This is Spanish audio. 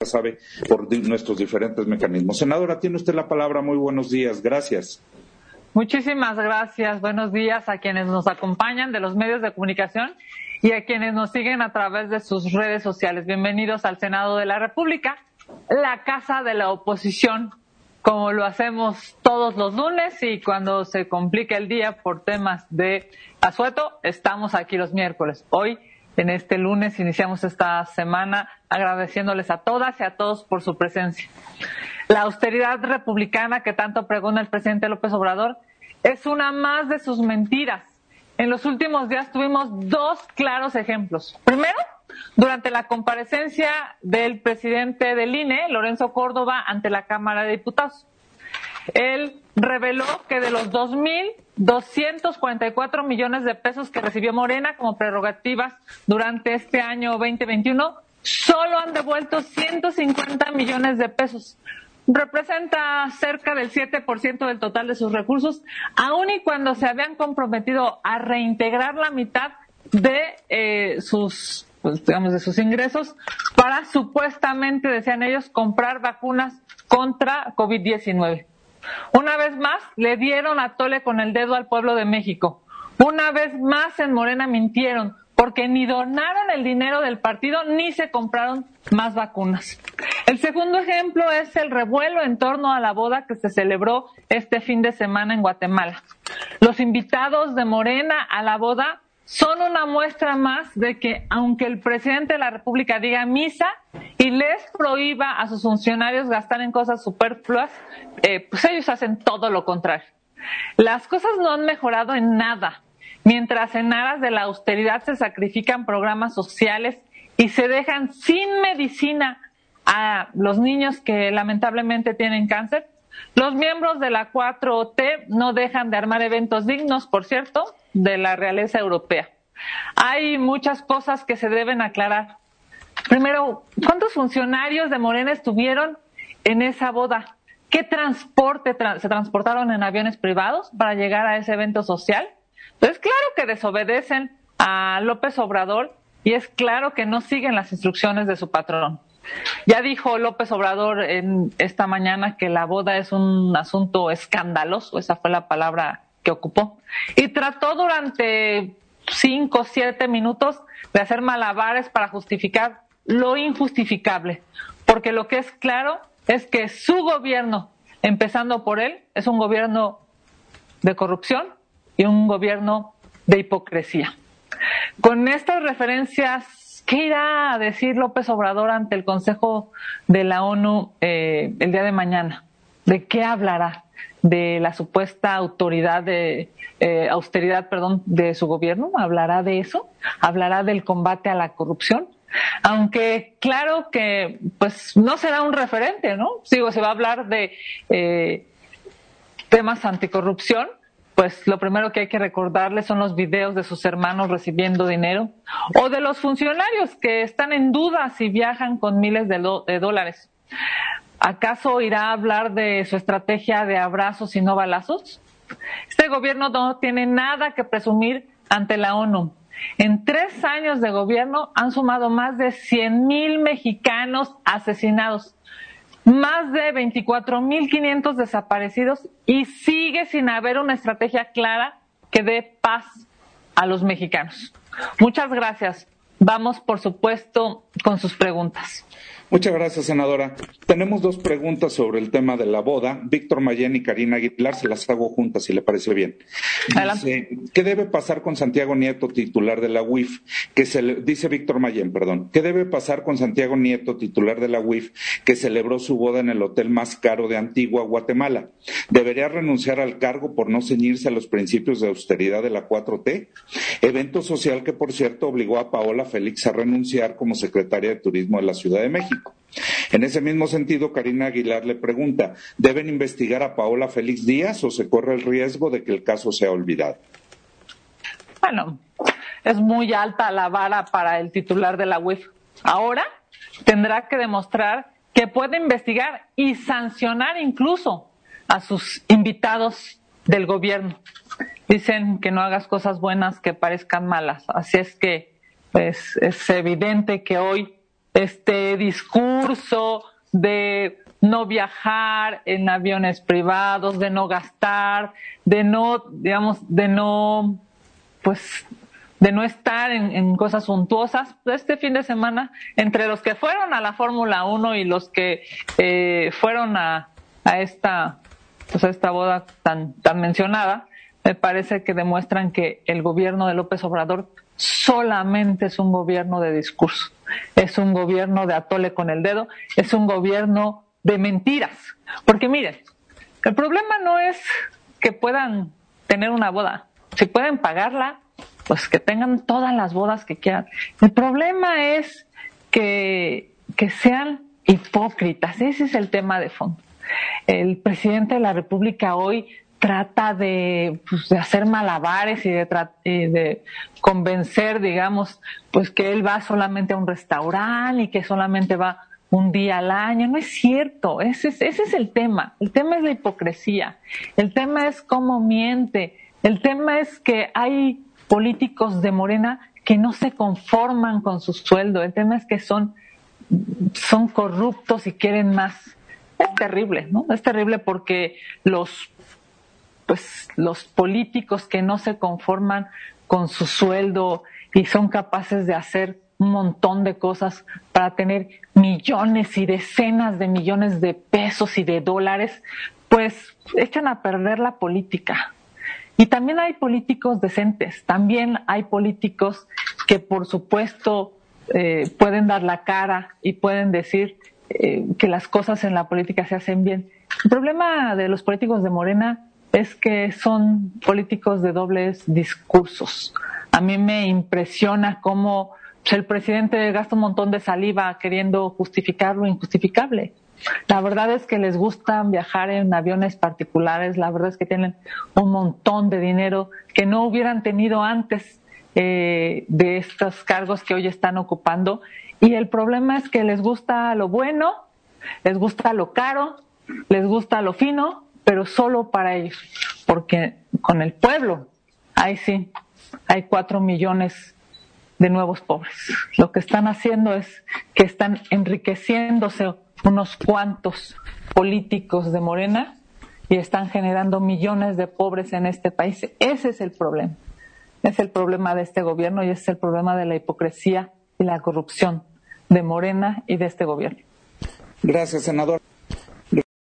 sabe, por nuestros diferentes mecanismos. Senadora, tiene usted la palabra. Muy buenos días. Gracias. Muchísimas gracias. Buenos días a quienes nos acompañan de los medios de comunicación y a quienes nos siguen a través de sus redes sociales. Bienvenidos al Senado de la República, la casa de la oposición, como lo hacemos todos los lunes, y cuando se complica el día por temas de asueto, estamos aquí los miércoles. Hoy, en este lunes, iniciamos esta semana agradeciéndoles a todas y a todos por su presencia. La austeridad republicana que tanto pregona el presidente López Obrador es una más de sus mentiras. En los últimos días tuvimos dos claros ejemplos. Primero, durante la comparecencia del presidente del INE, Lorenzo Córdoba, ante la Cámara de Diputados. Él reveló que de los 2.244 millones de pesos que recibió Morena como prerrogativas durante este año 2021, solo han devuelto 150 millones de pesos. Representa cerca del 7% del total de sus recursos, aun y cuando se habían comprometido a reintegrar la mitad de sus ingresos para supuestamente, decían ellos, comprar vacunas contra COVID-19. Una vez más le dieron a tole con el dedo al pueblo de México. Una vez más en Morena mintieron, porque ni donaron el dinero del partido ni se compraron más vacunas. El segundo ejemplo es el revuelo en torno a la boda que se celebró este fin de semana en Guatemala. Los invitados de Morena a la boda son una muestra más de que, aunque el presidente de la República diga misa y les prohíba a sus funcionarios gastar en cosas superfluas, pues ellos hacen todo lo contrario. Las cosas no han mejorado en nada. Mientras en aras de la austeridad se sacrifican programas sociales y se dejan sin medicina a los niños que lamentablemente tienen cáncer, los miembros de la 4T no dejan de armar eventos dignos, por cierto, de la realeza europea. Hay muchas cosas que se deben aclarar. Primero, ¿cuántos funcionarios de Morena estuvieron en esa boda? ¿Qué transporte se transportaron en aviones privados para llegar a ese evento social? Entonces, claro que desobedecen a López Obrador y es claro que no siguen las instrucciones de su patrón. Ya dijo López Obrador esta mañana que la boda es un asunto escandaloso, esa fue la palabra que ocupó, y trató durante 5 o 7 minutos de hacer malabares para justificar lo injustificable, porque lo que es claro es que su gobierno, empezando por él, es un gobierno de corrupción y un gobierno de hipocresía. Con estas referencias, ¿qué irá a decir López Obrador ante el Consejo de la ONU el día de mañana? ¿De qué hablará? ¿De la supuesta austeridad de su gobierno? ¿Hablará de eso? ¿Hablará del combate a la corrupción? Aunque claro que pues no será un referente, ¿no? Digo, se va a hablar de temas anticorrupción, pues lo primero que hay que recordarles son los videos de sus hermanos recibiendo dinero, o de los funcionarios que están en duda si viajan con miles de dólares. ¿Acaso irá a hablar de su estrategia de abrazos y no balazos? Este gobierno no tiene nada que presumir ante la ONU. En 3 años de gobierno han sumado más de 100,000 mexicanos asesinados, más de 24,500 desaparecidos, y sigue sin haber una estrategia clara que dé paz a los mexicanos. Muchas gracias. Vamos, por supuesto, con sus preguntas. Muchas gracias, senadora. Tenemos 2 preguntas sobre el tema de la boda. Víctor Mayén y Karina Aguilar, se las hago juntas, si le parece bien. Dice, ¿qué debe pasar con Santiago Nieto, titular de la UIF? Dice Víctor Mayén, perdón. ¿Qué debe pasar con Santiago Nieto, titular de la UIF, que celebró su boda en el hotel más caro de Antigua, Guatemala? ¿Debería renunciar al cargo por no ceñirse a los principios de austeridad de la 4T? Evento social que, por cierto, obligó a Paola Félix a renunciar como secretaria de Turismo de la Ciudad de México. En ese mismo sentido, Karina Aguilar le pregunta, ¿deben investigar a Paola Félix Díaz o se corre el riesgo de que el caso sea olvidado? Bueno, es muy alta la vara para el titular de la UIF. Ahora tendrá que demostrar que puede investigar y sancionar incluso a sus invitados del gobierno. Dicen que no hagas cosas buenas que parezcan malas. Así es que pues, es evidente que hoy este discurso de no viajar en aviones privados, de no gastar, de no estar en cosas suntuosas. Este fin de semana, entre los que fueron a la Fórmula 1 y los que fueron a esta boda tan mencionada, me parece que demuestran que el gobierno de López Obrador solamente es un gobierno de discurso, es un gobierno de atole con el dedo, es un gobierno de mentiras. Porque miren, el problema no es que puedan tener una boda. Si pueden pagarla, pues que tengan todas las bodas que quieran. El problema es que sean hipócritas. Ese es el tema de fondo. El presidente de la República hoy trata de hacer malabares y de convencer, digamos, pues que él va solamente a un restaurante y que solamente va un día al año. No es cierto. Ese es el tema. El tema es la hipocresía. El tema es cómo miente. El tema es que hay políticos de Morena que no se conforman con su sueldo. El tema es que son corruptos y quieren más. Es terrible, ¿no? Es terrible porque los políticos que no se conforman con su sueldo y son capaces de hacer un montón de cosas para tener millones y decenas de millones de pesos y de dólares, pues echan a perder la política. Y también hay políticos decentes, también hay políticos que por supuesto pueden dar la cara y pueden decir que las cosas en la política se hacen bien. El problema de los políticos de Morena es que son políticos de dobles discursos. A mí me impresiona cómo el presidente gasta un montón de saliva queriendo justificar lo injustificable. La verdad es que les gusta viajar en aviones particulares, la verdad es que tienen un montón de dinero que no hubieran tenido antes de estos cargos que hoy están ocupando, y el problema es que les gusta lo bueno, les gusta lo caro, les gusta lo fino, pero solo para ellos, porque con el pueblo, ahí sí, hay 4 millones de nuevos pobres. Lo que están haciendo es que están enriqueciéndose unos cuantos políticos de Morena y están generando millones de pobres en este país. Ese es el problema. Es el problema de este gobierno y ese es el problema de la hipocresía y la corrupción de Morena y de este gobierno. Gracias, senador.